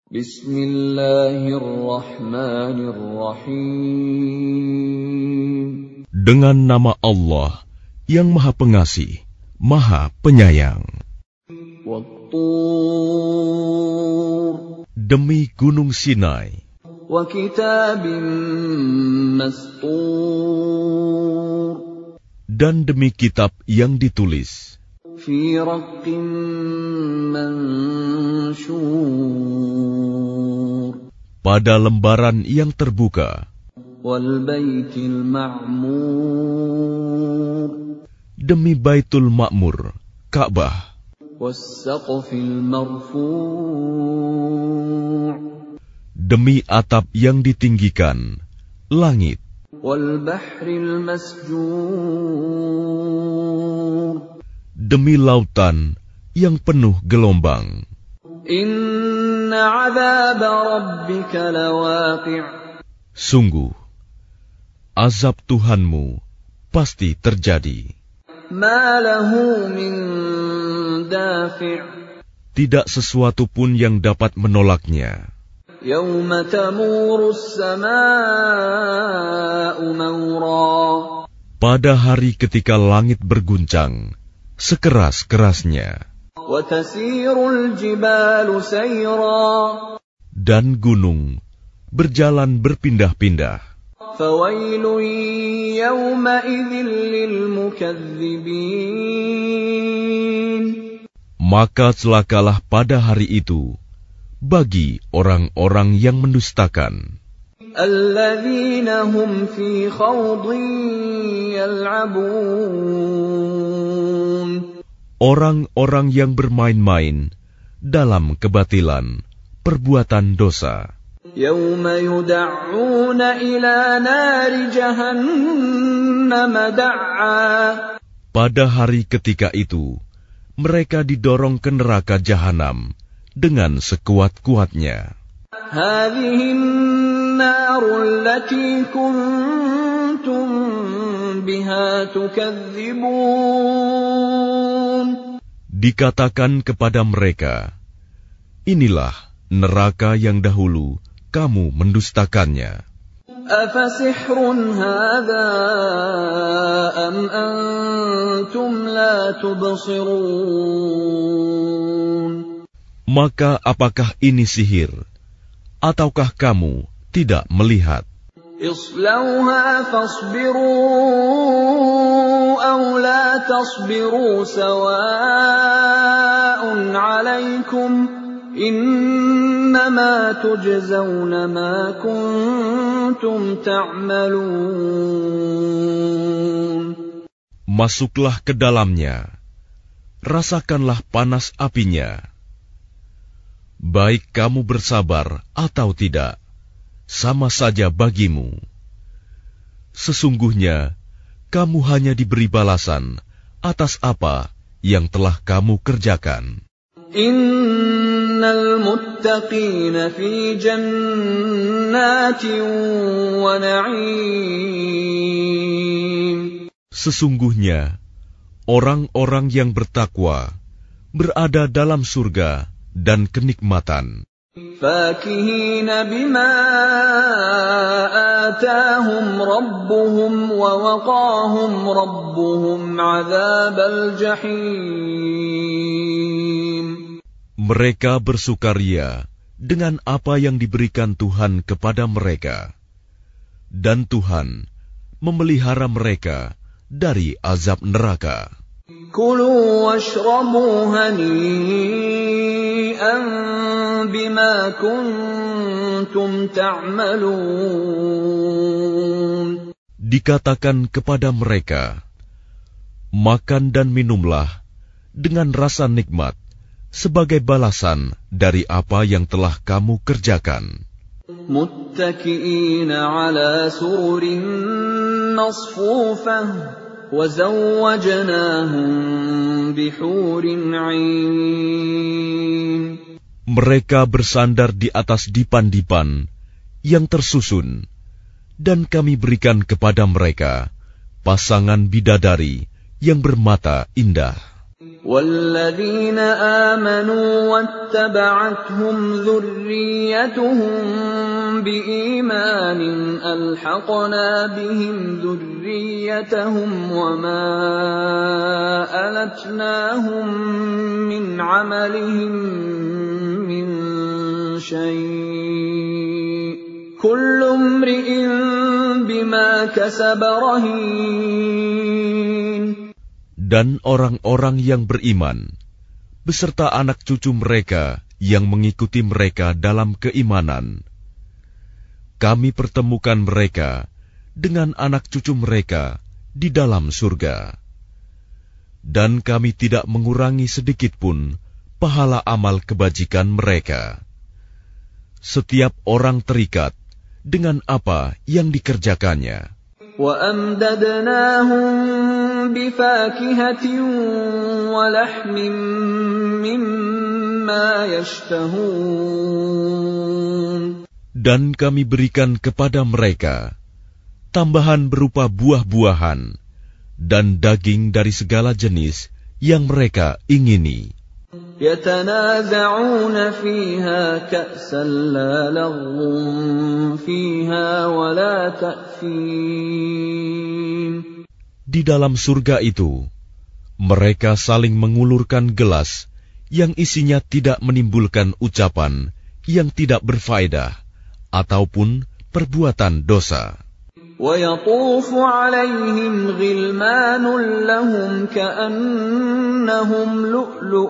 Bismillahirrahmanirrahim. Dengan nama Allah yang Maha Pengasih, Maha Penyayang. Wat-Tur. Demi Gunung Sinai. Wa kitabim mastur. Dan demi kitab yang ditulis. Fi raqqim manshur. Pada lembaran yang terbuka. Wal baitil ma'mur. Demi Baitul Ma'mur, Ka'bah. Was saqfil marfu'. Demi atap yang ditinggikan, langit. Wal bahril masjur. Demi lautan yang penuh gelombang. Inna 'adzaba rabbika lawaqi'. Sungguh, azab Tuhanmu pasti terjadi. Ma lahu min dafi'. Tidak sesuatu pun yang dapat menolaknya. Yawma tamurus samaa'u mawra. Pada hari ketika langit berguncang sekeras-kerasnya. Wa tasirul jibalu sayra. Dan gunung berjalan berpindah-pindah. Fawailun yawma idzin lil mukadzibin. Maka celakalah pada hari itu bagi orang-orang yang mendustakan. Alladzina hum fi khawdin yal'abun. Orang-orang yang bermain-main dalam kebatilan, perbuatan dosa. Yawma yud'auna ila nari jahannam da''a. Pada hari ketika itu, mereka didorong ke neraka jahanam dengan sekuat-kuatnya. Hadhihi an-naru allati kuntum biha tukadzibun. Dikatakan kepada mereka, inilah neraka yang dahulu kamu mendustakannya. Afasihrun hadha am antum la tubsirun. Maka apakah ini sihir, ataukah kamu tidak melihat? Islauha fasbiru aw la tasbiru sawa'un 'alaikum innama tujzauna ma kuntum ta'malun. Masuklah ke dalamnya, rasakanlah panas apinya. Baik kamu bersabar atau tidak, sama saja bagimu. Sesungguhnya, kamu hanya diberi balasan atas apa yang telah kamu kerjakan. Innal muttaqina fi jannatin wa na'im. Sesungguhnya, orang-orang yang bertakwa berada dalam surga dan kenikmatan. Fakihina bima atahum rabbuhum wa waqahum rabbuhum 'adzabal jahim. Mereka bersukaria dengan apa yang diberikan Tuhan kepada mereka, dan Tuhan memelihara mereka dari azab neraka. Kulu washrabu hani'an bima kuntum ta'malun. Dikatakan kepada mereka, makan dan minumlah dengan rasa nikmat sebagai balasan dari apa yang telah kamu kerjakan. Muttaki'ina 'ala sururin masfufah. وَزَوَّجْنَاهُمْ بِحُورٍ عِينٍ. Mereka bersandar di atas dipan-dipan yang tersusun, dan kami berikan kepada mereka pasangan bidadari yang bermata indah. وَالَّذِينَ آمَنُوا وَاتَّبَعَتْهُمْ ذُرِّيَّتُهُم بِإِيمَانٍ أَلْحَقْنَا بِهِمْ ذُرِّيَّتَهُمْ وَمَا أَلَتْنَاهُم مِّنْ عَمَلِهِم مِّن شَيْءٍ ۚ كُلُّ امْرِئٍ بِمَا كَسَبَ رَهِينٌ. Dan orang-orang yang beriman, beserta anak cucu mereka yang mengikuti mereka dalam keimanan, kami pertemukan mereka dengan anak cucu mereka di dalam surga. Dan kami tidak mengurangi sedikitpun pahala amal kebajikan mereka. Setiap orang terikat dengan apa yang dikerjakannya. وَأَمْدَدْنَاهُمْ بِفَاكِهَةٍ وَلَحْمٍ مِّمَّا يَشْتَهُونَ. Dan kami berikan kepada mereka tambahan berupa buah-buahan dan daging dari segala jenis yang mereka ingini. يَتَنَازَعُونَ فِيهَا كَأْسًا لَّا لَغْوٌ فِيهَا وَلَا تَأْثِيمٌ. Di dalam surga itu, mereka saling mengulurkan gelas yang isinya tidak menimbulkan ucapan yang tidak berfaedah ataupun perbuatan dosa. وَيَطُوفُ عَلَيْهِمْ غِلْمَانٌ لَّهُمْ كَأَنَّهُمْ لُؤْلُؤٌ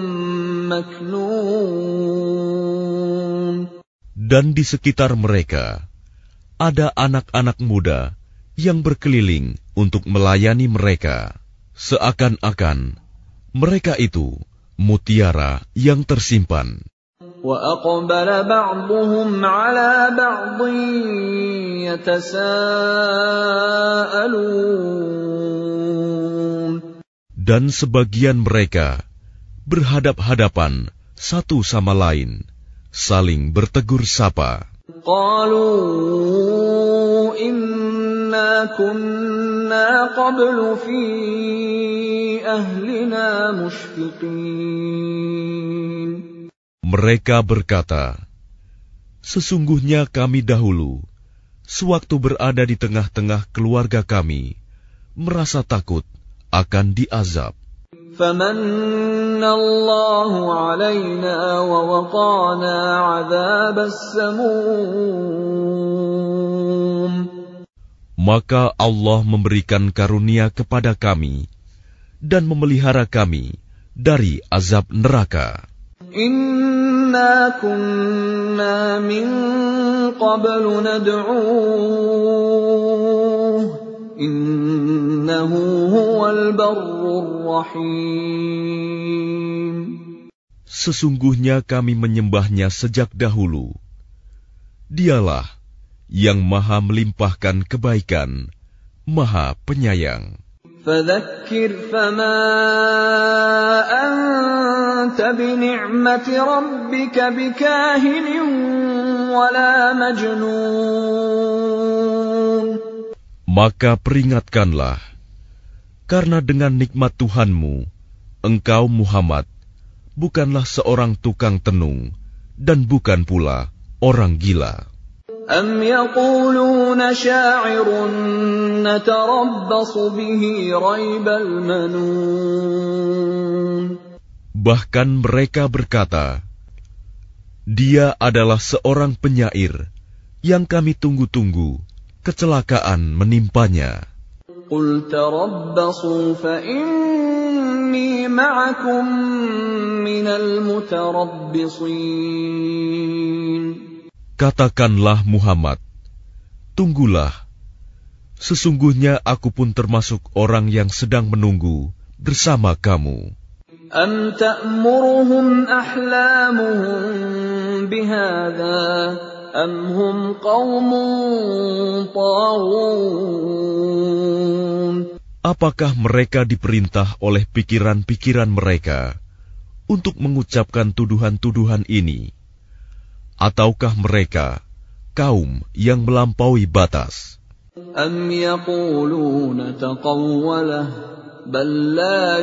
مَّكْنُونٌ. Dan di sekitar mereka ada anak-anak muda yang berkeliling untuk melayani mereka, seakan-akan mereka itu mutiara yang tersimpan. وَأَقْبَلَ بَعْضُهُمْ عَلَى بَعْضٍ يَتَسَاءَلُونَ. Dan sebagian mereka berhadap-hadapan satu sama lain, saling bertegur sapa. قَالُوا إِنَّا كُنَّا قَبْلُ فِي أَهْلِنَا مُشْفِقِينَ. Mereka berkata, sesungguhnya kami dahulu, sewaktu berada di tengah-tengah keluarga kami, merasa takut akan diazab. فَمَنَّ اللَّهُ عَلَيْنَا وَوَقَانَا عَذَابَ السَّمُومِ. Maka Allah memberikan karunia kepada kami dan memelihara kami dari azab neraka. Inna kunna min qablu nad'uuh innahu huwal barrur rahim. Sesungguhnya kami menyembahnya sejak dahulu. Dialah yang maha melimpahkan kebaikan, maha penyayang. فَذَكِّرْ فَمَا أَنْتَ بِنِعْمَةِ رَبِّكَ بِكَاهِنٍ وَلَا مَجْنُونٍ. Maka peringatkanlah, karena dengan nikmat Tuhanmu, engkau Muhammad bukanlah seorang tukang tenung dan bukan pula orang gila. أَمْ يَقُولُونَ شَاعِرٌ نَتَرَبَّصُ بِهِ رَيْبَ الْمَنُونِ. Bahkan mereka berkata, dia adalah seorang penyair yang kami tunggu-tunggu kecelakaan menimpanya. قُلْ تَرَبَّصُوا فَإِنِّي مَعَكُمْ مِنَ الْمُتَرَبِّصِينَ. Katakanlah Muhammad, tunggulah, sesungguhnya aku pun termasuk orang yang sedang menunggu bersama kamu. أَمْ تَأْمُرُهُمْ أَحْلَامُهُمْ بِهَذَا أَمْ هُمْ قَوْمٌ طَاغُونَ. Apakah mereka diperintah oleh pikiran-pikiran mereka untuk mengucapkan tuduhan-tuduhan ini? Ataukah mereka kaum yang melampaui batas? أَمْ يَقُولُونَ تَقَوَّلَهُ بل لا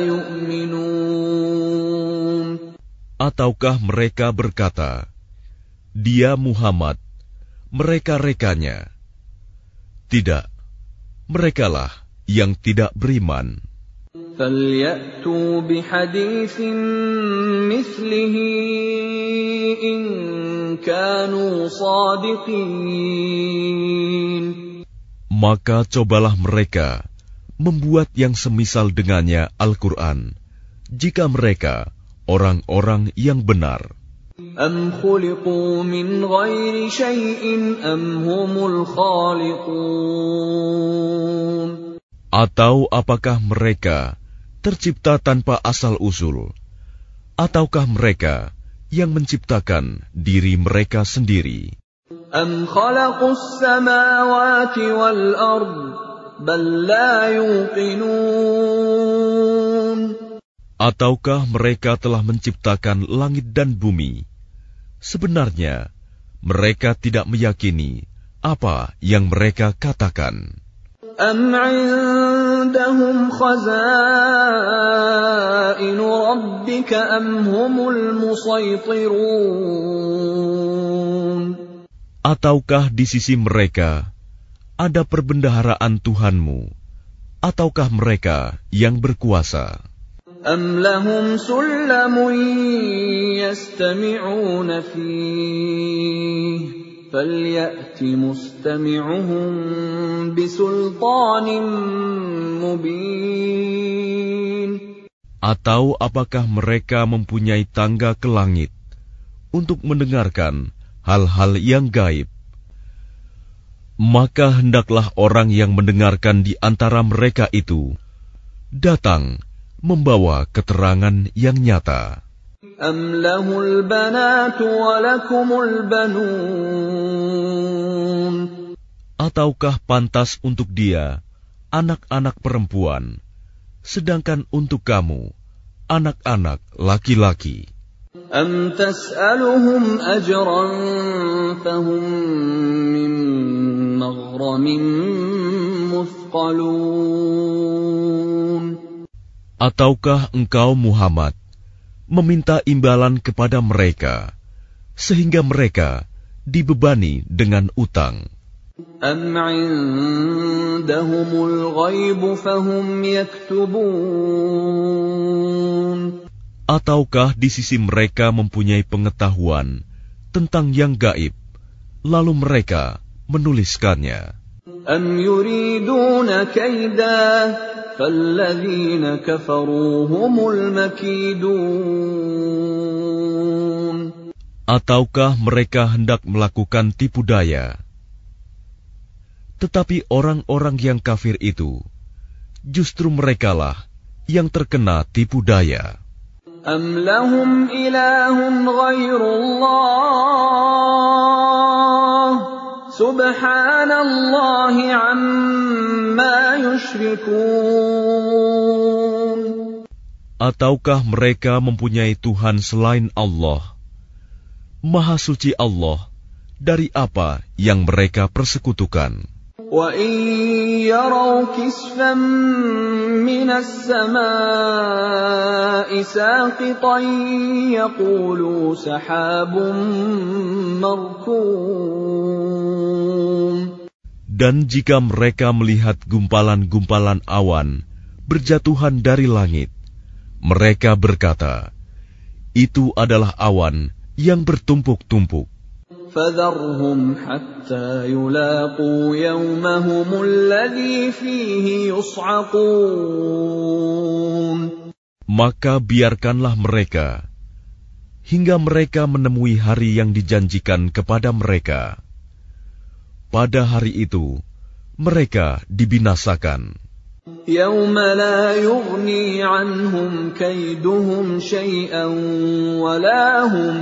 يؤمنون. Ataukah mereka berkata, Dia Muhammad, mereka-rekanya. Tidak, merekalah yang tidak beriman. فَلْيَأْتُوا بِحَدِيثٍ مِثْلِهِ إِن كَانُوا صَادِقِينَ. Maka cobalah mereka membuat yang semisal dengannya Al-Quran, jika mereka orang-orang yang benar. أَمْ خُلِقُوا مِنْ غَيْرِ شَيْءٍ أَمْ هُمُ الْخَالِقُونَ. Atau apakah mereka tercipta tanpa asal-usul, ataukah mereka yang menciptakan diri mereka sendiri? أَمْ خَلَقُوا السَّمَاوَاتِ وَالْأَرْضَ بَل لَّا يُوقِنُونَ. Ataukah mereka telah menciptakan langit dan bumi? Sebenarnya mereka tidak meyakini apa yang mereka katakan. أَمْ عِندَهُمْ خَزَائِنُ رَبِّكَ أَمْ هُمُ الْمُصَيْطِرُونَ. Ataukah di sisi mereka ada perbendaharaan Tuhanmu, ataukah mereka yang berkuasa? أَمْ لَهُمْ سُلَّمٌ يَسْتَمِعُونَ فِيهِ فَلْيَأْتِ مُسْتَمِعُهُم بِسُلْطَانٍ مُّبِينٍ. Atau apakah mereka mempunyai tangga ke langit untuk mendengarkan hal-hal yang gaib? Maka hendaklah orang yang mendengarkan di antara mereka itu datang membawa keterangan yang nyata. أَمْ لَهُ الْبَنَاتُ وَلَكُمُ الْبَنُونَ. Ataukah pantas untuk dia anak-anak perempuan, sedangkan untuk kamu anak-anak laki-laki? أَمْ تَسْأَلُهُمْ أَجْرًا فَهُمْ مِنْ مَغْرَمٍ مُثْقَلُونَ. Ataukah engkau Muhammad meminta imbalan kepada mereka, sehingga mereka dibebani dengan utang? أَمْ عِندَهُمُ الْغَيْبُ فَهُمْ يَكْتُبُونَ. Ataukah di sisi mereka mempunyai pengetahuan tentang yang gaib, lalu mereka menuliskannya? أَمْ يُرِيدُونَ كَيْدًا فَالَّذِينَ كَفَرُوا هُمُ الْمَكِيدُونَ. Ataukah mereka hendak melakukan tipu daya? Tetapi orang-orang yang kafir itu, justru merekalah yang terkena tipu daya. أَمْ لَهُمْ إِلَٰهٌ غَيْرُ اللَّهِ سُبْحَانَ اللَّهِ عَمَّا يُشْرِكُونَ. Ataukah mereka mempunyai Tuhan selain Allah? Maha suci Allah dari apa yang mereka persekutukan. وَإِن يَرَوْا كِسْفًا مِّنَ السَّمَاءِ سَاقِطًا يَقُولُوا سَحَابٌ مَّرْكُومٌ. Dan jika mereka melihat gumpalan-gumpalan awan berjatuhan dari langit, mereka berkata, itu adalah awan yang bertumpuk-tumpuk. فَذَرْهُمْ حَتَّى يُلَاقُوا يَوْمَهُمُ الَّذِي فِيهِ يُصْعَقُونَ. Maka biarkanlah mereka hingga mereka menemui hari yang dijanjikan kepada mereka. Pada hari itu mereka dibinasakan. يَوْمَ لَا يُغْنِي عَنْهُمْ كَيْدُهُمْ شَيْئًا وَلَا هُمْ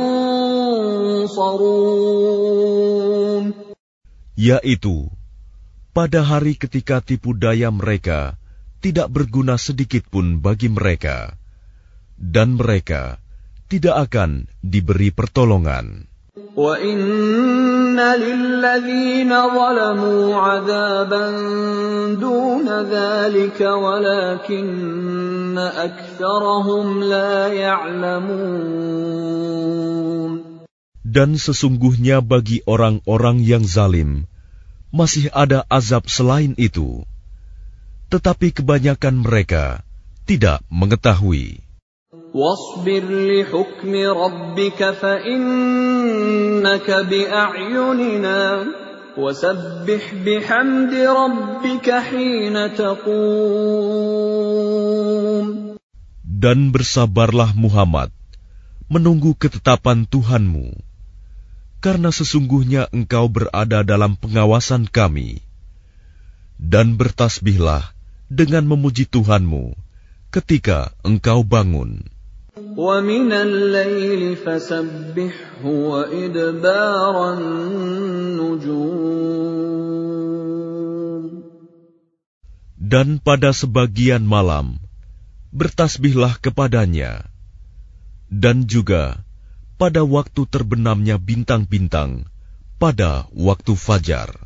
يُنصَرُونَ. Yaitu pada hari ketika tipu daya mereka tidak berguna sedikit pun bagi mereka, dan mereka tidak akan diberi pertolongan. وَإِنَّ لِلَّذِينَ ظَلَمُوا عَذَابًا دُونَ ذَلِكَ وَلَكِنَّ أَكْثَرَهُمْ لَا يَعْلَمُونَ. Dan sesungguhnya bagi orang-orang yang zalim masih ada azab selain itu, tetapi kebanyakan mereka tidak mengetahui. وَاصْبِرْ لِحُكْمِ رَبِّكَ فَإِنَّكَ بِأَعْيُنِنَا وَسَبِّحْ بِحَمْدِ رَبِّكَ حِينَ تَقُومُ. Dan bersabarlah Muhammad menunggu ketetapan Tuhanmu, karena sesungguhnya engkau berada dalam pengawasan kami. Dan bertasbihlah dengan memuji Tuhanmu ketika engkau bangun. وَمِنَ اللَّيْلِ فَسَبِّحْهُ وَإِدْبَارَ النُّجُومِ. Dan pada sebagian malam bertasbihlah kepadanya, dan juga pada waktu terbenamnya bintang-bintang pada waktu fajar.